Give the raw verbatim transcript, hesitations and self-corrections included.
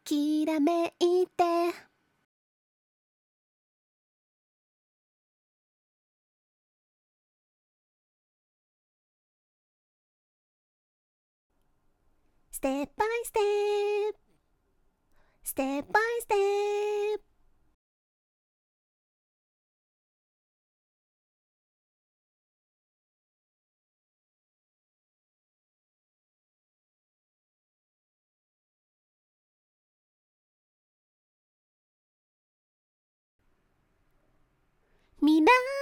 きらめいてステップバイステップステップバイステップ未来